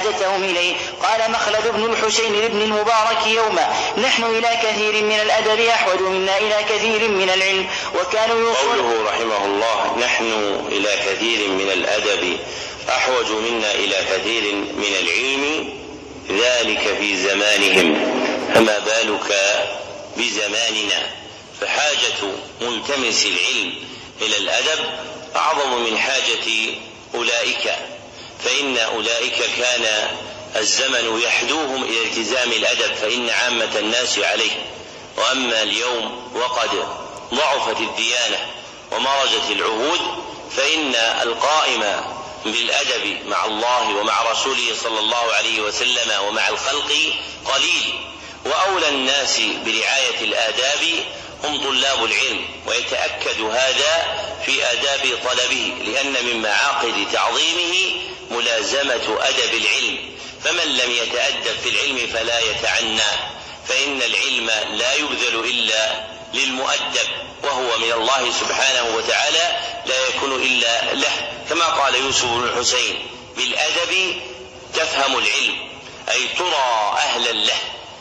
حاجتهم إليه. قال مخلد بن الحسين لابن المبارك يوما: نحن إلى كثير من الأدب أحوج منا إلى كثير من العلم. وكانوا قوله رحمه الله: نحن إلى كثير من الأدب أحوج منا إلى كثير من العلم، ذلك في زمانهم، فما بالك بزماننا؟ فحاجة ملتمس العلم إلى الأدب أعظم من حاجة أولئك، فإن أولئك كان الزمن يحدوهم إلى التزام الأدب، فإن عامة الناس عليه. وأما اليوم وقد ضعفت الديانة ومرجت العهود، فإن القائم بالأدب مع الله ومع رسوله صلى الله عليه وسلم ومع الخلق قليل. وأولى الناس برعاية الآداب هم طلاب العلم، ويتأكد هذا في آداب طلبه، لأن من معاقد تعظيمه ملازمة أدب العلم. فمن لم يتأدب في العلم فلا يتعنى، فإن العلم لا يبذل إلا للمؤدب، وهو من الله سبحانه وتعالى لا يكون إلا له، كما قال يوسف بن الحسين: بالأدب تفهم العلم، أي ترى أهلا له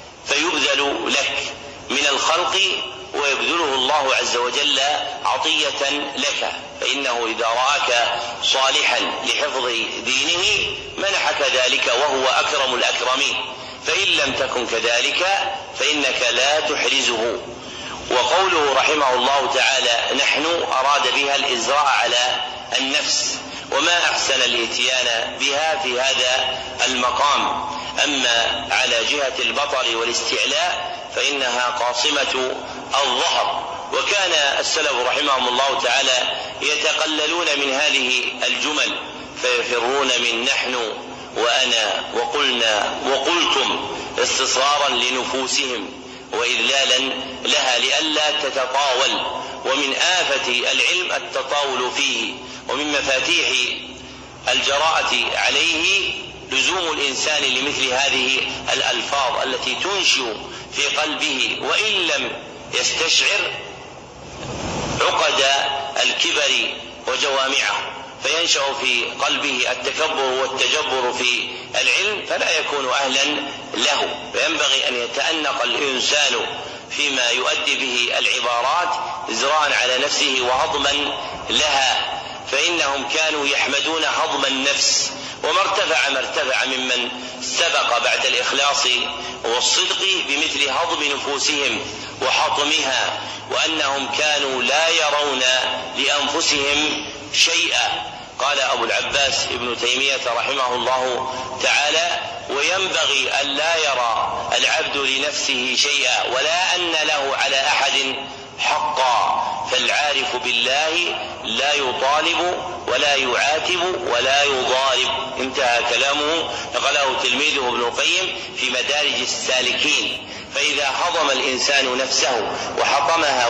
فيبذل لك من الخلق، ويبذله الله عز وجل عطية لك، فإنه إذا رآك صالحا لحفظ دينه منحك ذلك وهو أكرم الأكرمين، فإن لم تكن كذلك فإنك لا تحرزه. وقوله رحمه الله تعالى: نحن، أراد بها الإزراء على النفس، وما أحسن الإتيان بها في هذا المقام. أما على جهة البطر والاستعلاء فإنها قاصمة الظهر. وكان السلف رحمهم الله تعالى يتقللون من هذه الجمل، فيفرون من نحن وأنا وقلنا وقلتم استصغارا لنفوسهم وإذلالا لها لئلا تتطاول. ومن آفة العلم التطاول فيه، ومن مفاتيح الجراءة عليه لزوم الإنسان لمثل هذه الألفاظ التي تنشئ في قلبه، وإن لم يستشعر عقد الكبر وجوامعه، فينشأ في قلبه التكبر والتجبر في العلم، فلا يكون أهلا له. فينبغي أن يتأنق الإنسان فيما يؤدي به العبارات إزراء على نفسه وهضما لها، فإنهم كانوا يحمدون هضم النفس، وما ارتفع ممن سبق بعد الإخلاص والصدق بمثل هضم نفوسهم وحطمها، وأنهم كانوا لا يرون لأنفسهم شيئا. قال أبو العباس ابن تيمية رحمه الله تعالى: وينبغي أن لا يرى العبد لنفسه شيئا ولا أن له على أحد حقا، فالعارف بالله لا يطالب ولا يعاتب ولا يضارب. انتهى كلامه، نقله تلميذه ابن القيم في مدارج السالكين. فإذا هضم الإنسان نفسه وحطمها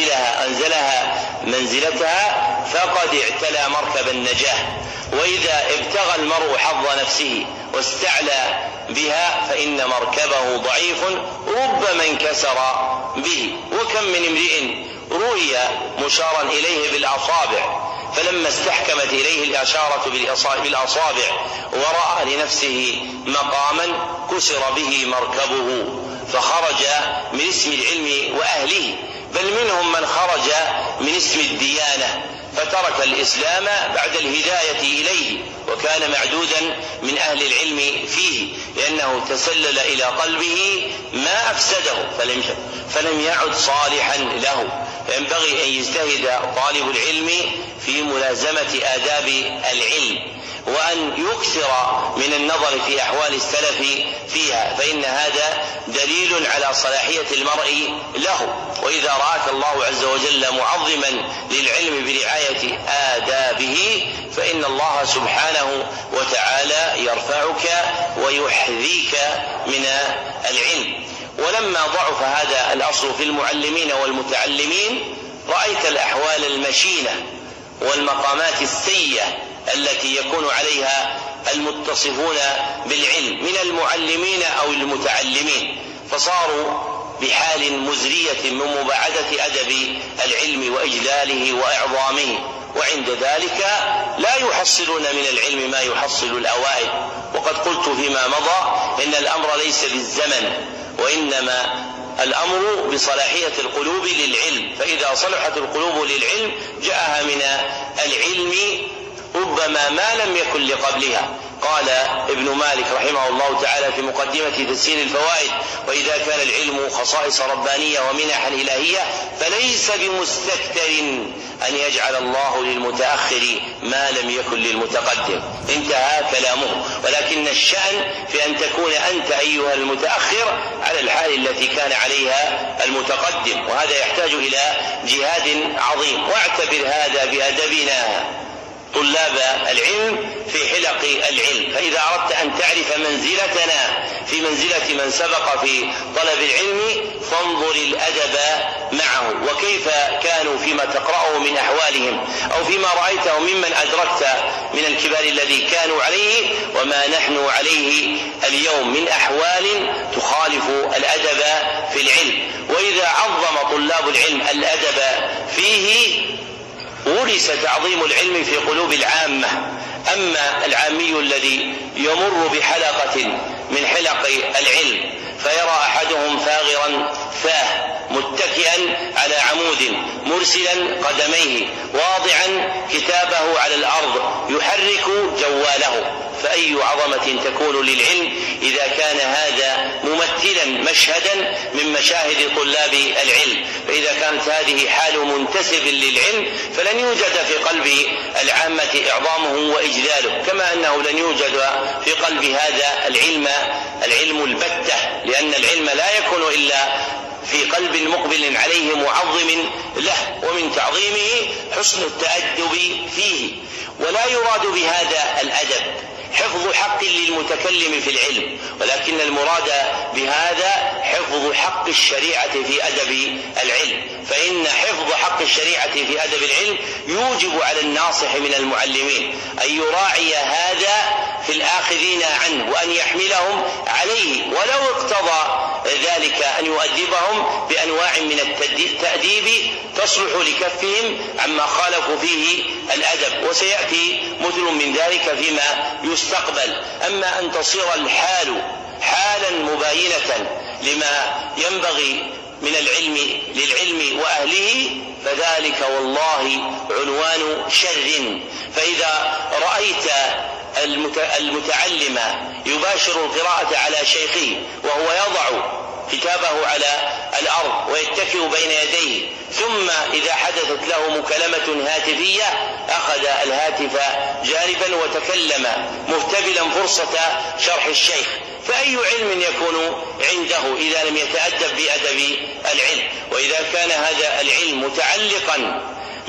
وأنزلها منزلتها فقد اعتلى مركب النجاة. وإذا ابتغى المرء حظ نفسه واستعلى بها فإن مركبه ضعيف ربما انكسر به. وكم من امرئ رؤي مشارا إليه بالأصابع، فلما استحكمت إليه الإشارة بالأصابع ورأى لنفسه مقاما كسر به مركبه، فخرج من اسم العلم وأهله. بل منهم من خرج من اسم الديانة فترك الإسلام بعد الهداية إليه، وكان معدودا من أهل العلم فيه، لأنه تسلل إلى قلبه ما أفسده فلم يعد صالحا له. فينبغي أن يجتهد طالب العلم في ملازمة آداب العلم، وأن يكثر من النظر في أحوال السلف فيها، فإن هذا دليل على صلاحية المرء له. وإذا رآك الله عز وجل معظما للعلم برعاية آدابه فإن الله سبحانه وتعالى يرفعك ويحذيك من العلم. ولما ضعف هذا الأصل في المعلمين والمتعلمين رأيت الأحوال المشينة والمقامات السيئة التي يكون عليها المتصفون بالعلم من المعلمين أو المتعلمين، فصاروا بحال مزرية من مباعدة أدب العلم وإجلاله وإعظامه، وعند ذلك لا يحصلون من العلم ما يحصل الأوائل. وقد قلت فيما مضى إن الأمر ليس بالزمن، وإنما الأمر بصلاحية القلوب للعلم، فإذا صلحت القلوب للعلم جاءها من العلم ربما ما لم يكن لقبلها. قال ابن مالك رحمه الله تعالى في مقدمة تسهيل الفوائد: وإذا كان العلم خصائص ربانية ومنحا إلهية فليس بمستكثر أن يجعل الله للمتأخر ما لم يكن للمتقدم. انتهى كلامه. ولكن الشأن في أن تكون أنت أيها المتأخر على الحال التي كان عليها المتقدم، وهذا يحتاج إلى جهاد عظيم. واعتبر هذا بأدبنا طلاب العلم في حلق العلم، فإذا أردت أن تعرف منزلتنا في منزلة من سبق في طلب العلم فانظر الأدب معه، وكيف كانوا فيما تقرأه من أحوالهم أو فيما رأيته ممن أدركت من الكبار الذي كانوا عليه وما نحن عليه اليوم من أحوال تخالف الأدب في العلم. وإذا عظم طلاب العلم الأدب فيه ورث تعظيم العلم في قلوب العامة. أما العامي الذي يمر بحلقة من حلق العلم فيرى أحدهم ثاغرا فاه متكئا على عمود مرسلا قدميه واضعا كتابه على الأرض يحرك جواله، فأي عظمة تكون للعلم إذا كان هذا ممثلا مشهدا من مشاهد طلاب العلم. فإذا كانت هذه حال منتسب للعلم فلن يوجد في قلب العامة إعظامه وإجلاله، كما أنه لن يوجد في قلب هذا العلم البتة، لأن العلم لا يكون إلا في قلب مقبل عليه معظم له، ومن تعظيمه حسن التأدب فيه. ولا يراد بهذا الأدب حفظ حق للمتكلم في العلم، ولكن المراد بهذا حفظ حق الشريعة في أدب العلم، فإن حفظ حق الشريعة في أدب العلم يوجب على الناصح من المعلمين أن يراعي هذا في الآخذين عنه وأن يحملهم عليه، ولو اقتضى ذلك أن يؤدبهم بأنواع من التأديب تصلح لكفهم عما خالفوا فيه الأدب، وسيأتي مثل من ذلك فيما يستقبل. أما أن تصير الحال حالا مباينة لما ينبغي من العلم للعلم وأهله فذلك والله عنوان شر. فإذا رأيت المتعلم يباشر القراءة على شيخه وهو يضع كتابه على الأرض ويتكئ بين يديه، ثم إذا حدثت له مكالمة هاتفية أخذ الهاتف جانبا وتكلم مهتبلا فرصة شرح الشيخ، فأي علم يكون عنده إذا لم يتأدب بأدب العلم؟ وإذا كان هذا العلم متعلقا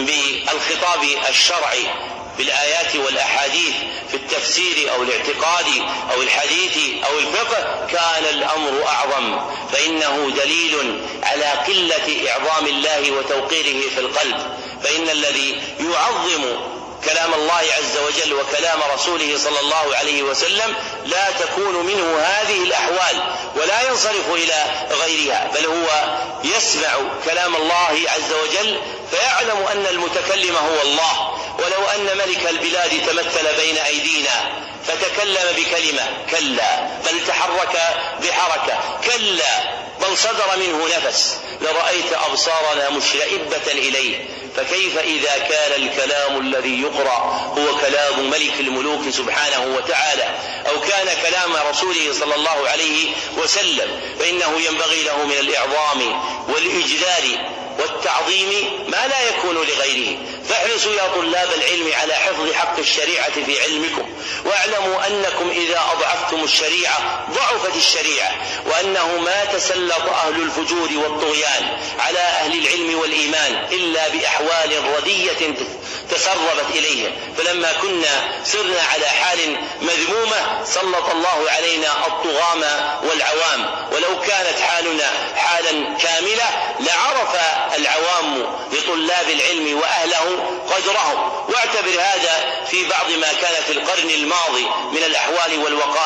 بالخطاب الشرعي بالآيات والأحاديث في التفسير أو الاعتقاد أو الحديث أو الفقه كان الأمر أعظم، فإنه دليل على قلة إعظام الله وتوقيره في القلب. فإن الذي يعظم كلام الله عز وجل وكلام رسوله صلى الله عليه وسلم لا تكون منه هذه الأحوال ولا ينصرف إلى غيرها، بل هو يسمع كلام الله عز وجل فيعلم أن المتكلم هو الله. ولو أن ملك البلاد تمثل بين أيدينا فتكلم بكلمة كلا، بل تحرك بحركة كلا، بل صدر منه نفس، لرأيت أبصارنا مشرئبة إليه. فكيف إذا كان الكلام الذي يقرأ هو كلام ملك الملوك سبحانه وتعالى، أو كان كلام رسوله صلى الله عليه وسلم، فإنه ينبغي له من الإعظام والإجلال والتعظيم ما لا يكون لغيره. فاحرصوا يا طلاب العلم على حفظ حق الشريعة في علمكم، واعلموا أنكم إذا أضعفتم الشريعة ضعفت الشريعة، وأنه ما تسلط أهل الفجور والطغيان على أهل العلم والإيمان إلا بأحوال ردية تسربت إليهم. فلما كنا سرنا على حال مذمومة سلط الله علينا الطغام والعوام، ولو كانت حالنا حالا كاملة لعرف العوام لطلاب العلم وأهله قدرهم. واعتبر هذا في بعض ما كان في القرن الماضي من الأحوال والوقائع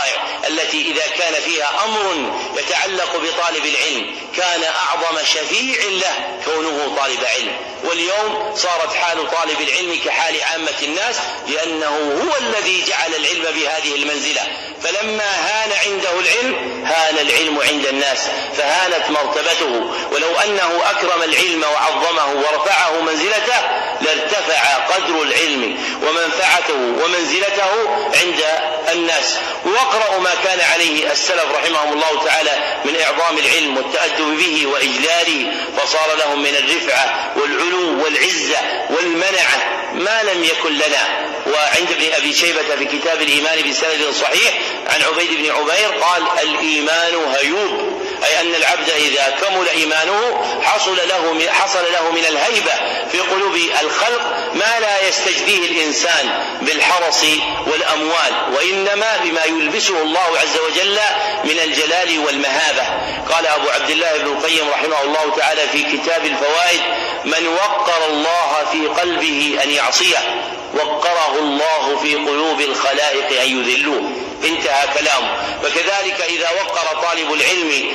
التي إذا كان فيها أمر يتعلق بطالب العلم كان أعظم شفيع له كونه طالب علم. واليوم صارت حال طالب العلم كحال عامة الناس، لأنه هو الذي جعل العلم بهذه المنزلة، فلما هان عنده العلم هان العلم عند الناس فهانت مرتبته. ولو أنه أكرم العلم وعظمه ورفعه منزلته لارتفع قدر العلم ومنفعته ومنزلته عند الناس. واقرأوا ما كان عليه السلف رحمهم الله تعالى من إعظام العلم والتأدب به وإجلاله، فصار لهم من الرفعة والعلو والعزة والمنعة ما لم يكن لنا. وعند ابن أبي شيبة في كتاب الإيمان بسند صحيح عن عبيد بن عبير قال: الإيمان هيوب، أي أن العبد إذا كمل إيمانه حصل له من الهيبة في قلوب الخلق ما لا يستجديه الإنسان بالحرص والأموال، وإنما بما يلبسه الله عز وجل من الجلال والمهابة. قال أبو عبد الله بن القيم رحمه الله تعالى في كتاب الفوائد: من وقر الله في قلبه أن يعصيه وقره الله في قلوب الخلائق أن يذلوه. انتهى كلامه. فكذلك إذا وقر طالب العلم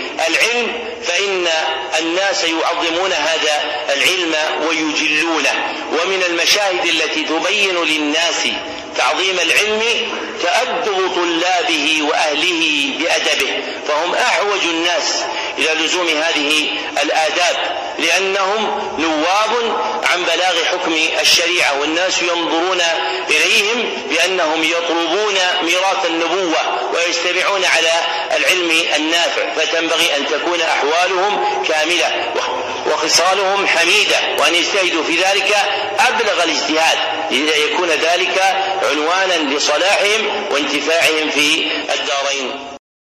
فإن الناس يعظمون هذا العلم ويجلونه. ومن المشاهد التي تبين للناس تعظيم العلم تأدب طلابه وأهله بأدبه، فهم أحوج الناس إلى لزوم هذه الآداب، لأنهم نواب عن بلاغ حكم الشريعة، والناس ينظرون إليهم بأنهم يطلبون ميراث النبوة ويجتمعون على العلم النافع، فتنبغي أن تكون أحوالهم كاملة وخصالهم حميدة، وأن يجتهدوا في ذلك أبلغ الاجتهاد ليكون ذلك عنوانا لصلاحهم وانتفاعهم في الدارين.